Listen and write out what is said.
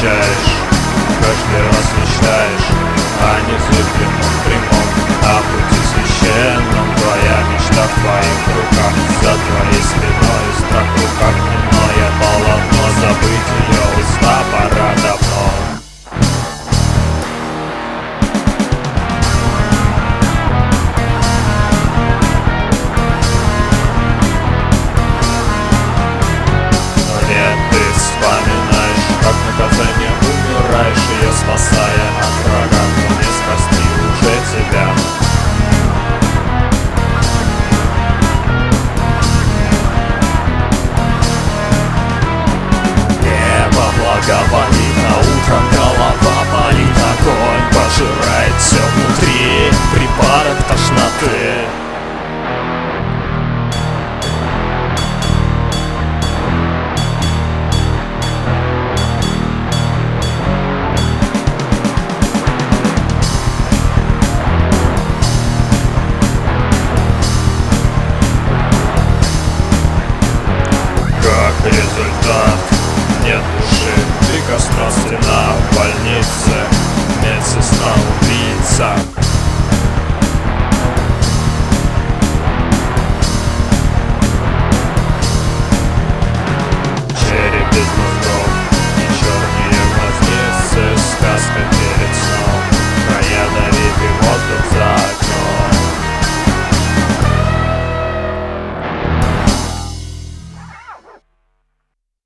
встречаешь, каждый раз мечтаешь о незыблемом прямом, о пути священном. Твоя мечта в твоих руках, за твоей спиной страх в руках, немное полотно. Забыть ее уста пора давно. Вспоминаешь, как наказание умираешь, ее спасая от врага, но не спасти уже тебя. Небо благоволит, а утром голова болит, огонь пожирает все внутри, припадок тошноты. Результат: нет души, ты костром стена в больнице, медсестра убийца.